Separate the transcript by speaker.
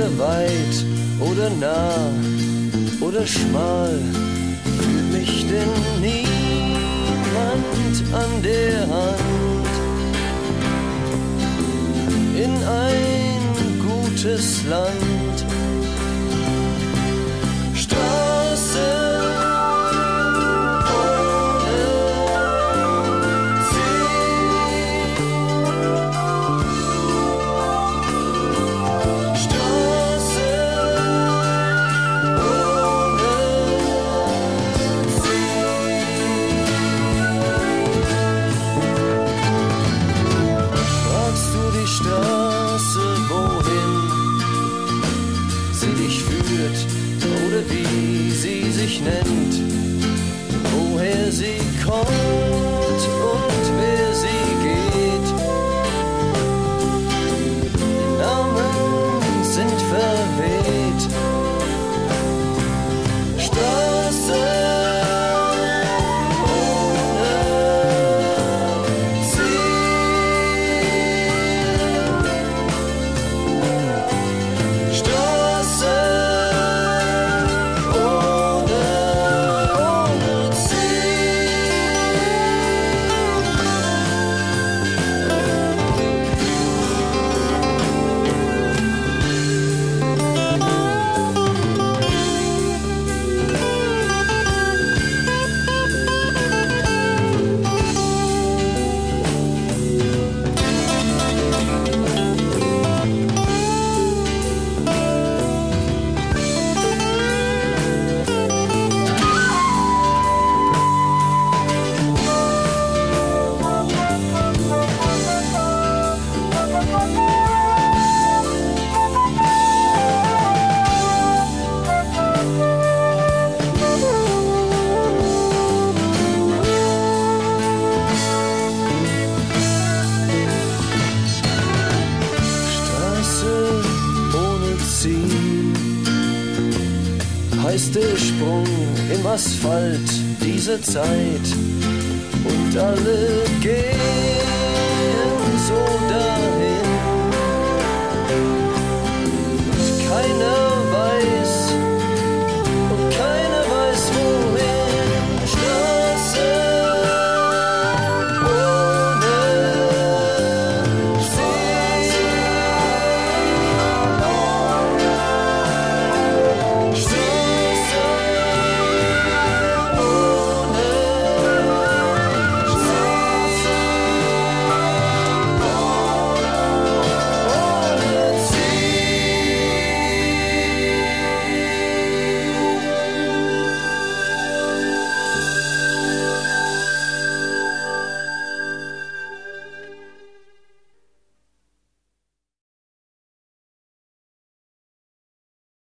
Speaker 1: weit oder nah oder schmal, fühlt mich denn niemand an der Hand in ein gutes Land. Straße wie sie sich nennt, woher sie kommt und wer sie geht. Die Namen sind verweht. Straße ohne Ziel. Straße heißt der Sprung im Asphalt dieser Zeit und alle